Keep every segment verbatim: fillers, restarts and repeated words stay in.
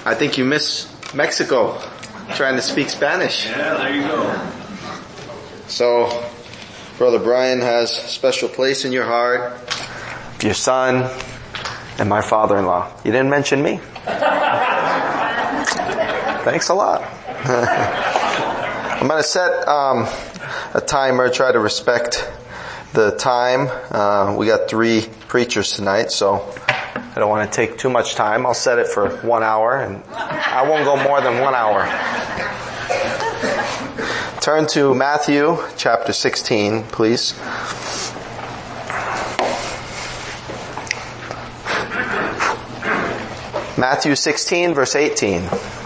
I think you miss Mexico, trying to speak Spanish. Yeah, there you go. So, Brother Brian has a special place in your heart. Your son and my father-in-law. You didn't mention me. Thanks a lot. I'm going to set um, a timer, try to respect the time. Uh, we got three preachers tonight, so I don't want to take too much time. I'll set it for one hour, and I won't go more than one hour. Turn to Matthew chapter sixteen, please. Matthew sixteen, verse eighteen.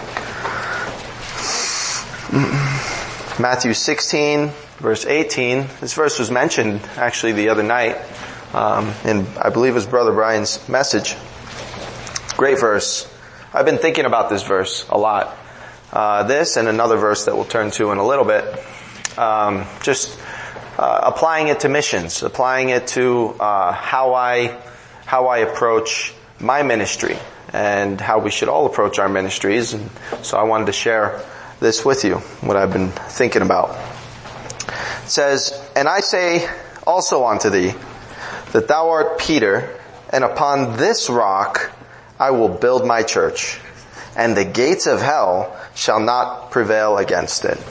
Matthew sixteen, verse eighteen. This verse was mentioned actually the other night um, in, I believe, it was Brother Brian's message. Great verse. I've been thinking about this verse a lot. Uh, this and another verse that we'll turn to in a little bit. Um, just uh, applying it to missions, applying it to uh, how I how I approach my ministry and how we should all approach our ministries. And so I wanted to share this with you, what I've been thinking about. It says, "And I say also unto thee, that thou art Peter, and upon this rock I will build my church, and the gates of hell shall not prevail against it."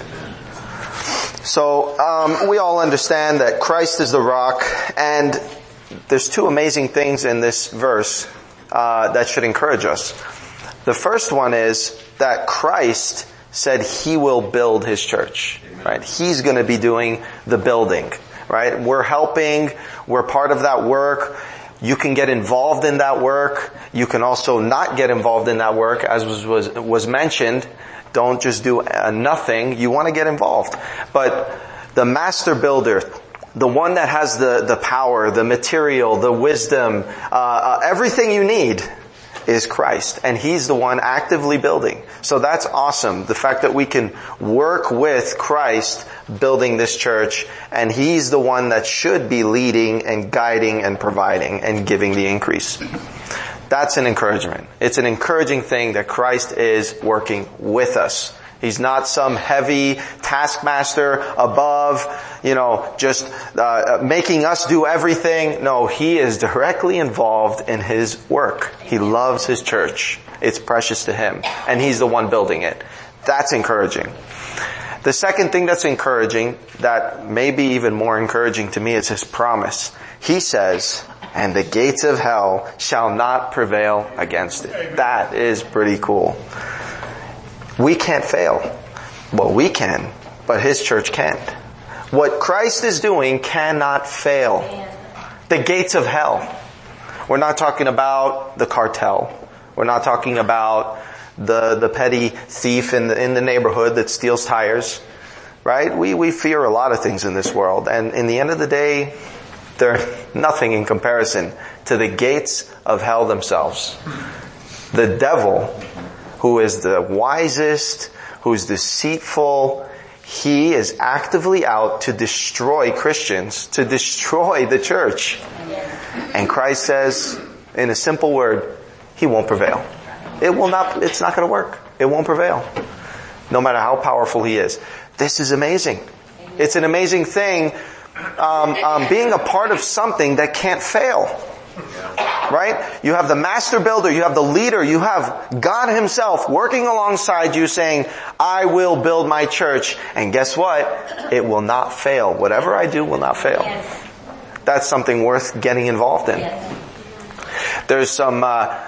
So, um, we all understand that Christ is the rock, and there's two amazing things in this verse uh, that should encourage us. The first one is that Christ said He will build His church, right? He's going to be doing the building, right? We're helping, we're part of that work. You can get involved in that work. You can also not get involved in that work, as was was, was mentioned. Don't just do uh, nothing. You want to get involved. But the master builder, the one that has the, the power, the material, the wisdom, uh, uh, everything you need is Christ. And He's the one actively building. So that's awesome. The fact that we can work with Christ building this church, and He's the one that should be leading and guiding and providing and giving the increase. That's an encouragement. It's an encouraging thing that Christ is working with us. He's not some heavy taskmaster above, you know, just uh, making us do everything. No, He is directly involved in His work. He loves His church. It's precious to Him. And He's the one building it. That's encouraging. The second thing that's encouraging, that may be even more encouraging to me, is His promise. He says, "And the gates of hell shall not prevail against it." That is pretty cool. We can't fail. Well, we can, but His church can't. What Christ is doing cannot fail. The gates of hell. We're not talking about the cartel. We're not talking about the the petty thief in the in the neighborhood that steals tires. Right? We we fear a lot of things in this world, and in the end of the day, they're nothing in comparison to the gates of hell themselves. The devil, who is the wisest, who's deceitful, he is actively out to destroy Christians, to destroy the church. And Christ says, in a simple word, he won't prevail. It will not, it's not going to work. It won't prevail. No matter how powerful he is. This is amazing. It's an amazing thing, um, um, being a part of something that can't fail. Right? You have the master builder, you have the leader, you have God Himself working alongside you saying, I will build my church. And guess what? It will not fail. Whatever I do will not fail. Yes. That's something worth getting involved in. Yes. There's some, uh,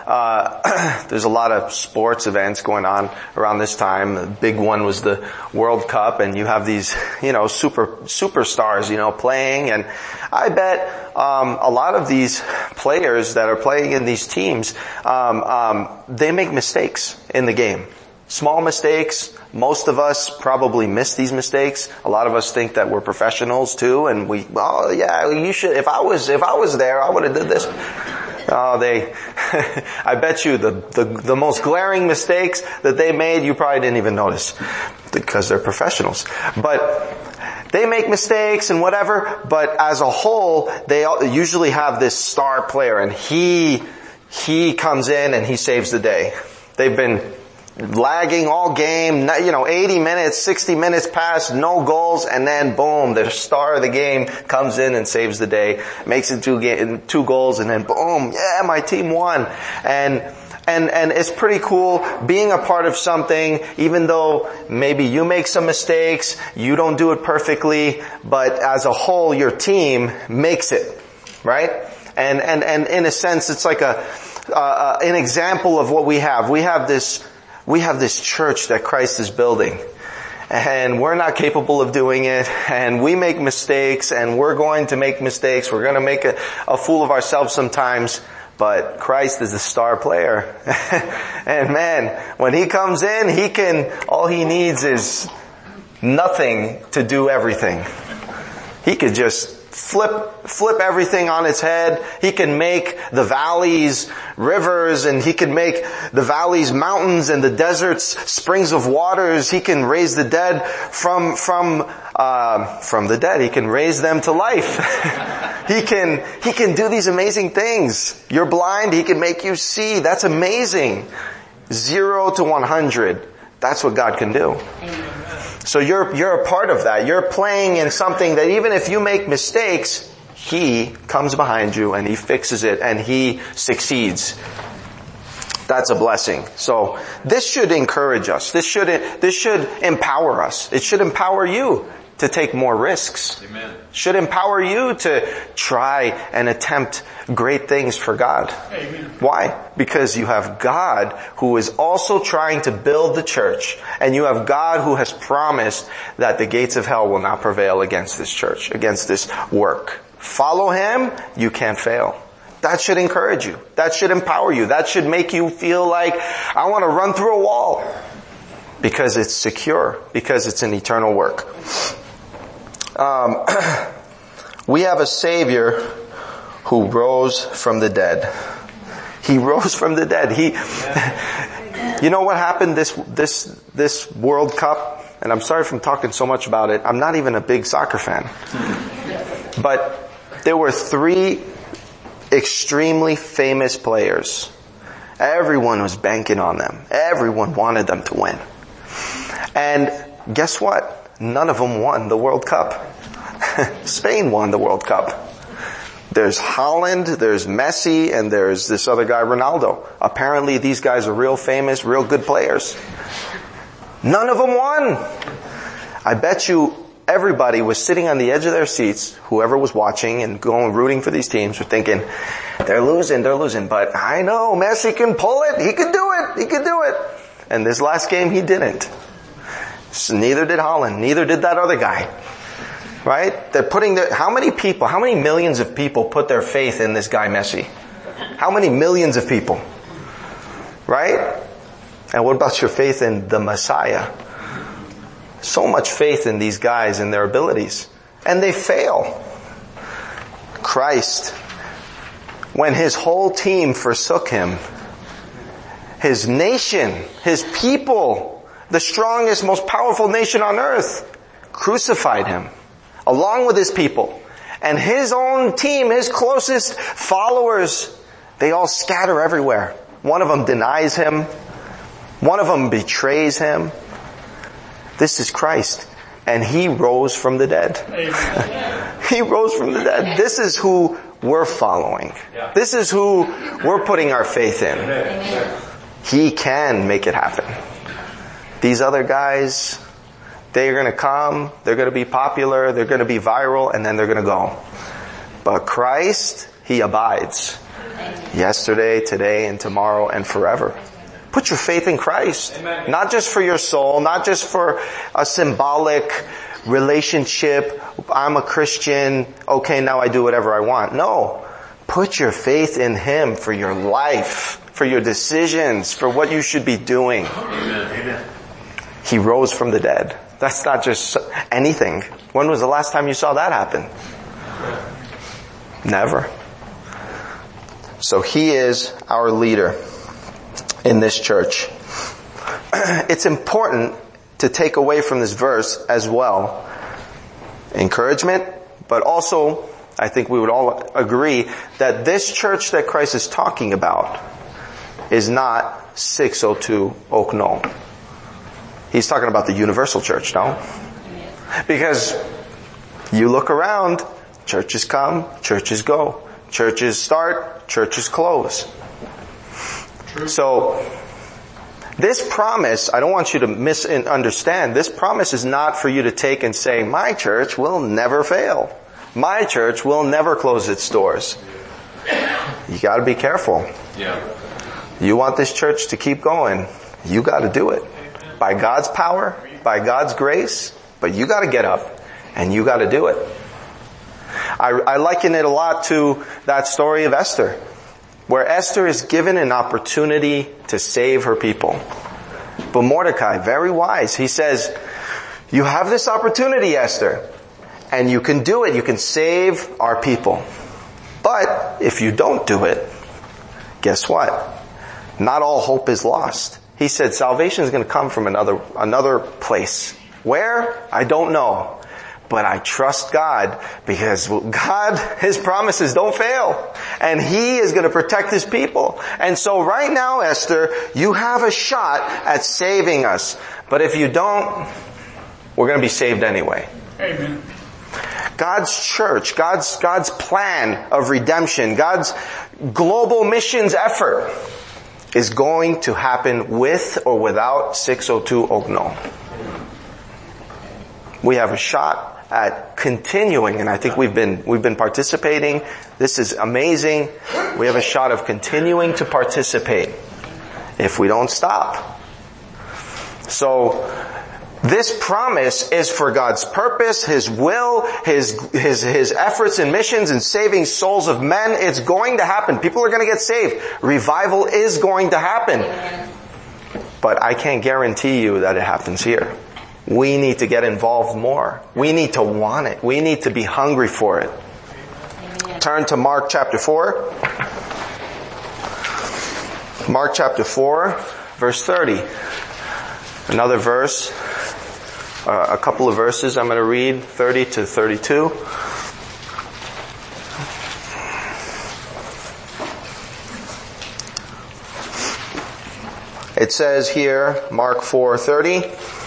uh, there's a lot of sports events going on around this time. The big one was the World Cup, and you have these, you know, super, superstars, you know, playing. And I bet, um, a lot of these players that are playing in these teams, um, um, they make mistakes in the game. Small mistakes. Most of us probably miss these mistakes. A lot of us think that we're professionals too, and we, oh yeah, you should, if I was, if I was there, I would have did this. Oh, they, I bet you the, the, the most glaring mistakes that they made, you probably didn't even notice because they're professionals. But they make mistakes and whatever, but as a whole, they usually have this star player, and he, he comes in and he saves the day. They've been lagging all game, you know, eighty minutes, sixty minutes pass, no goals, and then boom, the star of the game comes in and saves the day, makes it two, ga- two goals, and then boom, yeah, my team won. And And, and it's pretty cool being a part of something, even though maybe you make some mistakes, you don't do it perfectly, but as a whole, your team makes it, right? And, and, and in a sense, it's like a, uh, an example of what we have. We have this, we have this church that Christ is building. And we're not capable of doing it, and we make mistakes, and we're going to make mistakes. We're going to make a, a fool of ourselves sometimes. But Christ is the star player. And man, when He comes in, He can, all He needs is nothing to do everything. He could just flip, flip everything on its head. He can make the valleys rivers, and He can make the valleys mountains and the deserts springs of waters. He can raise the dead from, from, uh, from the dead. He can raise them to life. He can, He can do these amazing things. You're blind, He can make you see. That's amazing. Zero to one hundred. That's what God can do. So you're, you're a part of that. You're playing in something that even if you make mistakes, He comes behind you and He fixes it and He succeeds. That's a blessing. So this should encourage us. This should, this should empower us. It should empower you to take more risks. Amen. Should empower you to try and attempt great things for God. Amen. Why? Because you have God who is also trying to build the church, and you have God who has promised that the gates of hell will not prevail against this church, against this work. Follow Him, you can't fail. That should encourage you. That should empower you. That should make you feel like, I want to run through a wall. Because it's secure. Because it's an eternal work. Um, we have a Savior who rose from the dead. He rose from the dead. He, you know what happened this, this, this World Cup? And I'm sorry if I'm talking so much about it. I'm not even a big soccer fan. But there were three extremely famous players. Everyone was banking on them. Everyone wanted them to win. And guess what? None of them won the World Cup. Spain won the World Cup. There's Haaland, there's Messi, and there's this other guy, Ronaldo. Apparently these guys are real famous, real good players. None of them won. I bet you everybody was sitting on the edge of their seats, whoever was watching and going rooting for these teams were thinking, they're losing, they're losing, but I know Messi can pull it, he can do it, he can do it. And this last game he didn't. So neither did Haaland, neither did that other guy. Right? They're putting their, how many people, how many millions of people put their faith in this guy Messi? How many millions of people? Right? And what about your faith in the Messiah? So much faith in these guys and their abilities. And they fail. Christ, when His whole team forsook Him, His nation, His people, the strongest, most powerful nation on earth, crucified Him, along with His people. And His own team, His closest followers, they all scatter everywhere. One of them denies Him. One of them betrays Him. This is Christ. And He rose from the dead. He rose from the dead. This is who we're following. This is who we're putting our faith in. He can make it happen. These other guys, they're going to come, they're going to be popular, they're going to be viral, and then they're going to go. But Christ, He abides. Yesterday, today, and tomorrow, and forever. Put your faith in Christ. Amen. Not just for your soul, not just for a symbolic relationship. I'm a Christian, okay, now I do whatever I want. No. Put your faith in Him for your life, for your decisions, for what you should be doing. Amen. He rose from the dead. That's not just anything. When was the last time you saw that happen? Never. So He is our leader in this church. It's important to take away from this verse as well encouragement, but also I think we would all agree that this church that Christ is talking about, is not six oh two Oak Knoll. He's talking about the universal church, no? Because you look around, churches come, churches go. Churches start, churches close. True. So, this promise, I don't want you to misunderstand, this promise is not for you to take and say, my church will never fail. My church will never close its doors. You gotta be careful. Yeah. You want this church to keep going, you gotta do it. By God's power, by God's grace, but you gotta get up and you gotta do it. I, I liken it a lot to that story of Esther, where Esther is given an opportunity to save her people. But Mordecai, very wise, he says, you have this opportunity, Esther, and you can do it. You can save our people. But if you don't do it, guess what? Not all hope is lost. He said salvation is going to come from another, another place. Where? I don't know. But I trust God because God, His promises don't fail. And He is going to protect His people. And so right now, Esther, you have a shot at saving us. But if you don't, we're going to be saved anyway. Amen. God's church, God's, God's plan of redemption, God's global missions effort is going to happen with or without six oh two Oak Knoll. We have a shot at continuing, and I think we've been, we've been participating. This is amazing. We have a shot of continuing to participate if we don't stop. So, this promise is for God's purpose, His will, His, His, His efforts and missions in saving souls of men. It's going to happen. People are going to get saved. Revival is going to happen. But I can't guarantee you that it happens here. We need to get involved more. We need to want it. We need to be hungry for it. Amen. Turn to Mark chapter four. Mark chapter four, verse thirty. Another verse, uh, a couple of verses I'm going to read, thirty to thirty-two. It says here, Mark four thirty.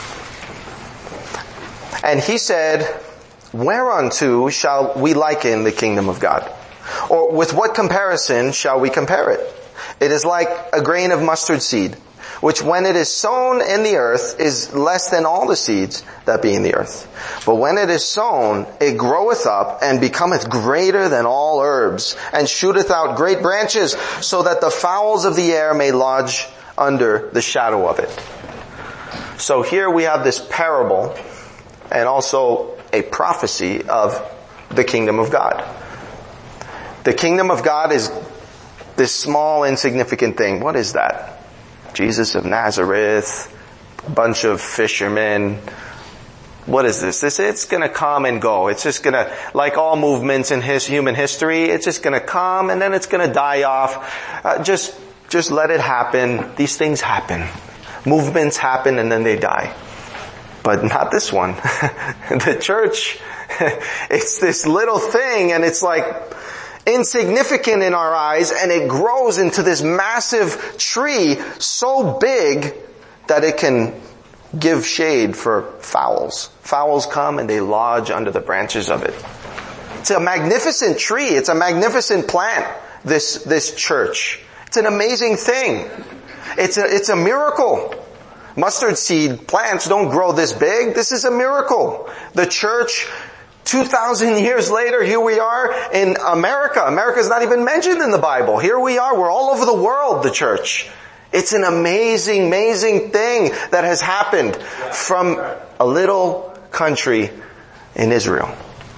And he said, whereunto shall we liken the kingdom of God? Or with what comparison shall we compare it? It is like a grain of mustard seed, which when it is sown in the earth is less than all the seeds that be in the earth. But when it is sown, it groweth up and becometh greater than all herbs, and shooteth out great branches, so that the fowls of the air may lodge under the shadow of it. So here we have this parable, and also a prophecy of the kingdom of God. The kingdom of God is this small, insignificant thing. What is that? Jesus of Nazareth, a bunch of fishermen. What is this? This, it's gonna come and go. It's just gonna, like all movements in his human history, it's just gonna come and then it's gonna die off. Uh, just, just let it happen. These things happen. Movements happen and then they die. But not this one. The church, it's this little thing and it's like insignificant in our eyes, and it grows into this massive tree so big that it can give shade for fowls. Fowls come and they lodge under the branches of it. It's a magnificent tree. It's a magnificent plant, this, this church. It's an amazing thing. It's a, it's a miracle. Mustard seed plants don't grow this big. This is a miracle. The church, two thousand years later, here we are in America. America is not even mentioned in the Bible. Here we are. We're all over the world, the church. It's an amazing, amazing thing that has happened from a little country in Israel.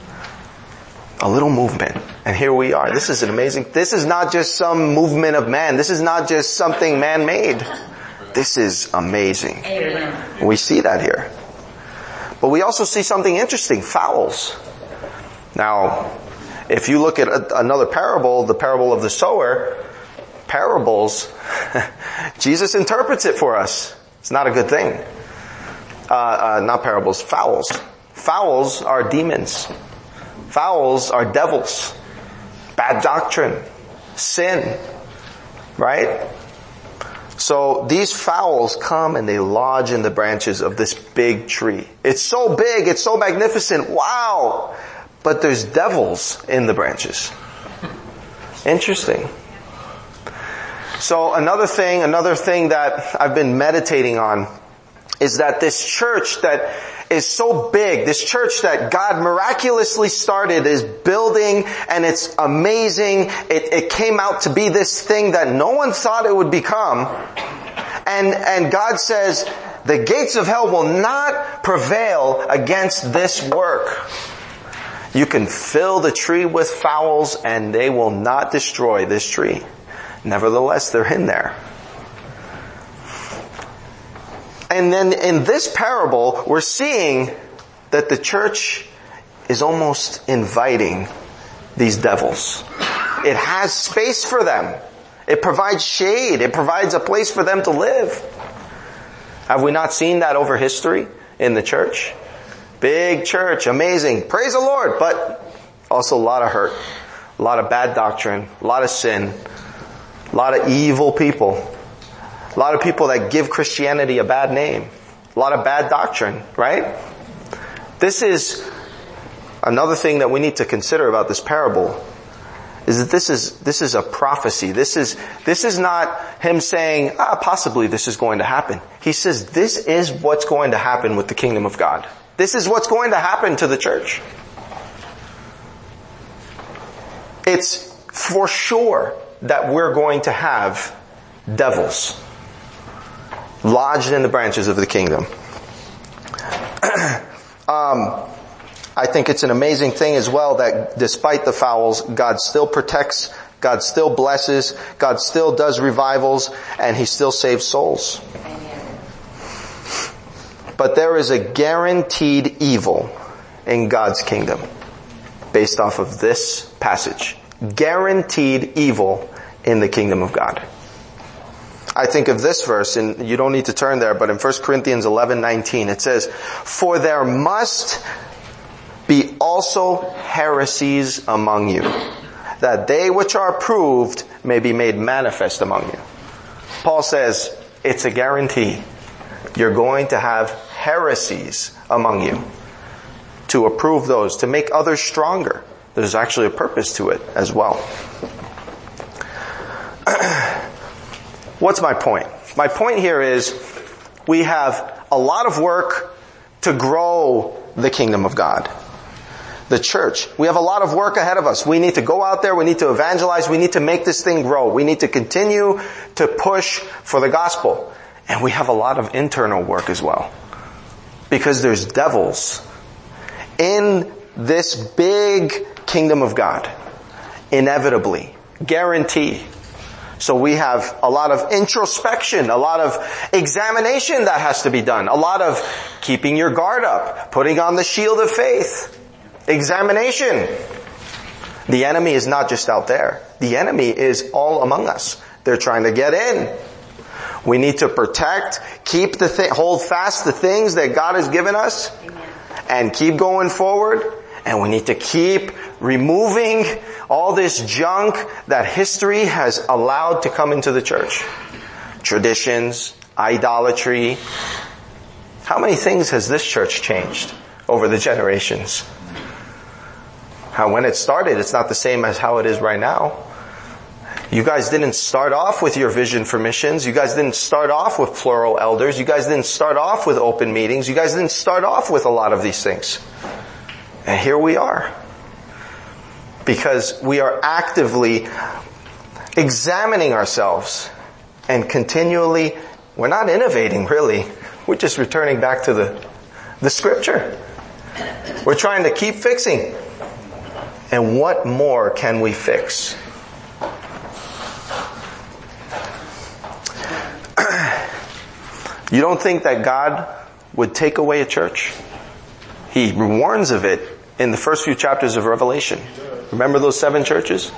A little movement. And here we are. This is an amazing, this is not just some movement of man. This is not just something man-made. This is amazing. Amen. We see that here. But we also see something interesting, fowls. Now, if you look at another parable, the parable of the sower, parables, Jesus interprets it for us. It's not a good thing. Uh, uh, not parables, fowls. Fowls are demons. Fowls are devils. Bad doctrine. Sin. Right? So these fowls come and they lodge in the branches of this big tree. It's so big, it's so magnificent, wow! But there's devils in the branches. Interesting. So another thing, another thing that I've been meditating on is that this church that is so big, this church that God miraculously started is building, and it's amazing. It, it came out to be this thing that no one thought it would become. And, and God says, the gates of hell will not prevail against this work. You can fill the tree with fowls and they will not destroy this tree. Nevertheless, they're in there. And then in this parable, we're seeing that the church is almost inviting these devils. It has space for them. It provides shade. It provides a place for them to live. Have we not seen that over history in the church? Big church, amazing. Praise the Lord. But also a lot of hurt, a lot of bad doctrine, a lot of sin, a lot of evil people. A lot of people that give Christianity a bad name. A lot of bad doctrine, right? This is another thing that we need to consider about this parable, is that this is, this is a prophecy. This is, this is not him saying, ah, possibly this is going to happen. He says, this is what's going to happen with the kingdom of God. This is what's going to happen to the church. It's for sure that we're going to have devils lodged in the branches of the kingdom. um, I think it's an amazing thing as well that despite the fowls, God still protects, God still blesses, God still does revivals, and He still saves souls. Amen. But there is a guaranteed evil in God's kingdom based off of this passage. Guaranteed evil in the kingdom of God. I think of this verse, and you don't need to turn there, but in First Corinthians eleven nineteen it says, "For there must be also heresies among you, that they which are approved may be made manifest among you." Paul says, it's a guarantee. You're going to have heresies among you. To approve those, to make others stronger. There's actually a purpose to it as well. What's my point? My point here is we have a lot of work to grow the kingdom of God. The church. We have a lot of work ahead of us. We need to go out there. We need to evangelize. We need to make this thing grow. We need to continue to push for the gospel. And we have a lot of internal work as well. Because there's devils in this big kingdom of God. Inevitably. Guarantee. So we have a lot of introspection, a lot of examination that has to be done, a lot of keeping your guard up, putting on the shield of faith, examination. The enemy is not just out there. The enemy is all among us. They're trying to get in. We need to protect, keep the th- hold fast the things that God has given us, and keep going forward. And we need to keep removing all this junk that history has allowed to come into the church. Traditions, idolatry. How many things has this church changed over the generations? How when it started, it's not the same as how it is right now. You guys didn't start off with your vision for missions. You guys didn't start off with plural elders. You guys didn't start off with open meetings. You guys didn't start off with a lot of these things. And here we are. Because we are actively examining ourselves and continually, we're not innovating really. We're just returning back to the, the scripture. We're trying to keep fixing. And what more can we fix? You don't think that God would take away a church? He warns of it in the first few chapters of Revelation. Remember those seven churches?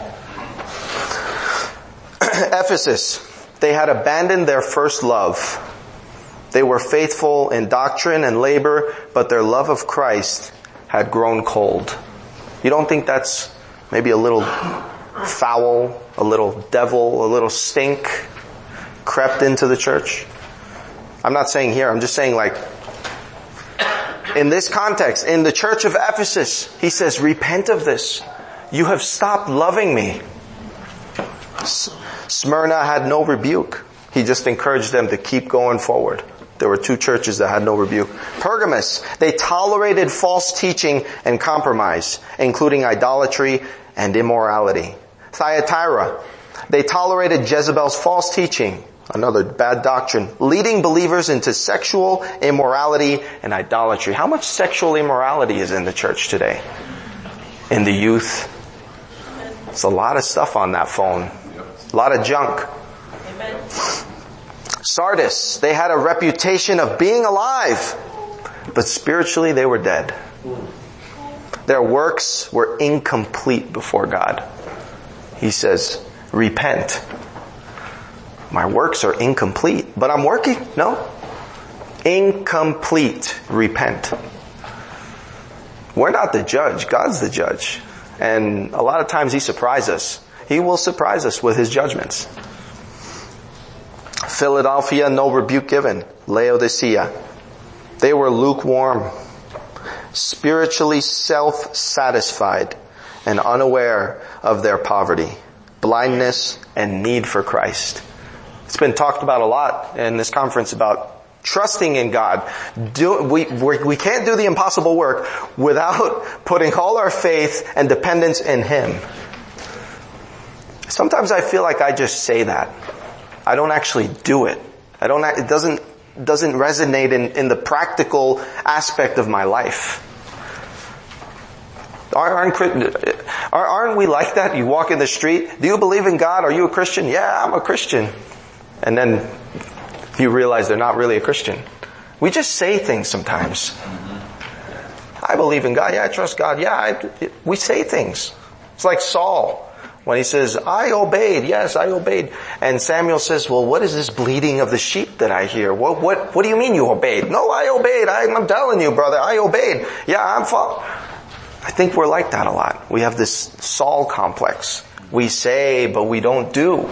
Ephesus, they had abandoned their first love. They were faithful in doctrine and labor, but their love of Christ had grown cold. You don't think that's maybe a little foul, a little devil, a little stink crept into the church. I'm not saying here, I'm just saying like, in this context, in the church of Ephesus, he says, repent of this. You have stopped loving me. Smyrna had no rebuke. He just encouraged them to keep going forward. There were two churches that had no rebuke. Pergamos, they tolerated false teaching and compromise, including idolatry and immorality. Thyatira, they tolerated Jezebel's false teaching, another bad doctrine, leading believers into sexual immorality and idolatry. How much sexual immorality is in the church today? In the youth? It's a lot of stuff on that phone. A lot of junk. Amen. Sardis, they had a reputation of being alive, but spiritually they were dead. Their works were incomplete before God. He says, repent. My works are incomplete, but I'm working. No. Incomplete. Repent. We're not the judge. God's the judge. And a lot of times He surprises us. He will surprise us with His judgments. Philadelphia, no rebuke given. Laodicea, they were lukewarm, spiritually self-satisfied, and unaware of their poverty, blindness, and need for Christ. It's been talked about a lot in this conference about trusting in God. Do, we, we, we can't do the impossible work without putting all our faith and dependence in Him. Sometimes I feel like I just say that. I don't actually do it. I don't, it doesn't, doesn't resonate in, in the practical aspect of my life. Aren't, aren't we like that? You walk in the street, do you believe in God? Are you a Christian? Yeah, I'm a Christian. And then you realize they're not really a Christian. We just say things sometimes. I believe in God. Yeah, I trust God. Yeah, I, we say things. It's like Saul. When he says, I obeyed, yes, I obeyed. And Samuel says, well, what is this bleating of the sheep that I hear? What, what, what do you mean you obeyed? No, I obeyed. I, I'm telling you, brother, I obeyed. Yeah, I'm following. I think we're like that a lot. We have this Saul complex. We say, but we don't do.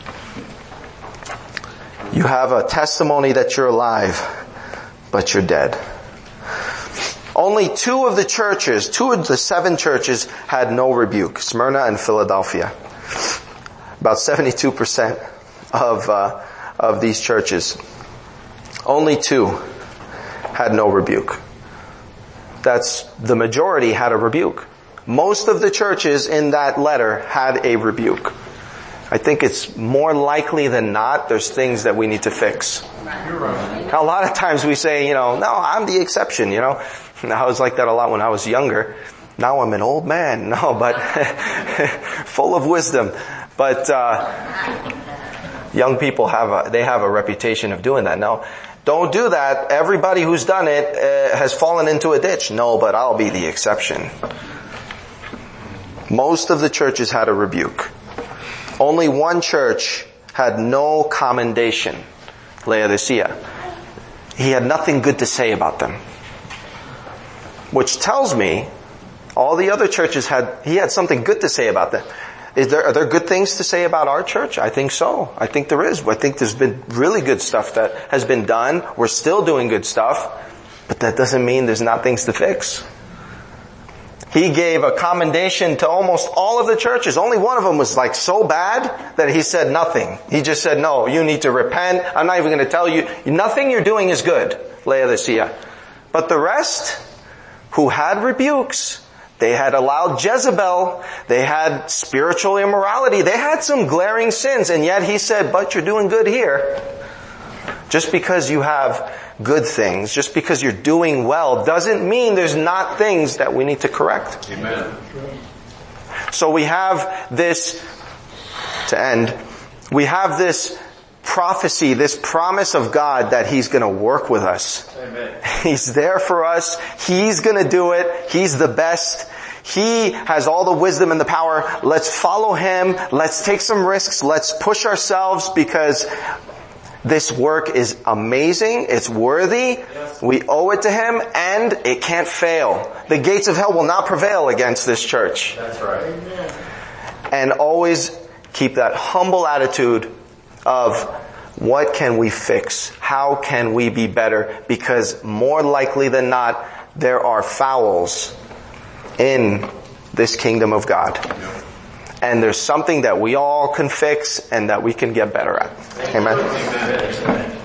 You have a testimony that you're alive, but you're dead. Only two of the churches, two of the seven churches had no rebuke, Smyrna and Philadelphia. About seventy-two percent of, uh, of these churches. Only two had no rebuke. That's, the majority had a rebuke. Most of the churches in that letter had a rebuke. I think it's more likely than not there's things that we need to fix. You're right. A lot of times we say, you know, no, I'm the exception, you know. I was like that a lot when I was younger. Now I'm an old man. No, but full of wisdom. But uh young people have a, they have a reputation of doing that. No, don't do that. Everybody who's done it uh, has fallen into a ditch. No, but I'll be the exception. Most of the churches had a rebuke. Only one church had no commendation, Laodicea. He had nothing good to say about them. Which tells me all the other churches had, he had something good to say about them. Is there, are there good things to say about our church? I think so. I think there is. I think there's been really good stuff that has been done. We're still doing good stuff, but that doesn't mean there's not things to fix. He gave a commendation to almost all of the churches. Only one of them was like so bad that he said nothing. He just said, no, you need to repent. I'm not even going to tell you. Nothing you're doing is good, Laodicea. But the rest, who had rebukes, they had allowed Jezebel, they had spiritual immorality, they had some glaring sins, and yet he said, but you're doing good here. Just because you have good things, just because you're doing well, doesn't mean there's not things that we need to correct. Amen. So we have this, to end, we have this prophecy, this promise of God that He's going to work with us. Amen. He's there for us. He's going to do it. He's the best. He has all the wisdom and the power. Let's follow Him. Let's take some risks. Let's push ourselves because this work is amazing. It's worthy. Yes. We owe it to Him and it can't fail. The gates of hell will not prevail against this church. That's right. Amen. And always keep that humble attitude of, What can we fix? How can we be better? Because more likely than not, there are fouls in this kingdom of God. And there's something that we all can fix and that we can get better at. Amen.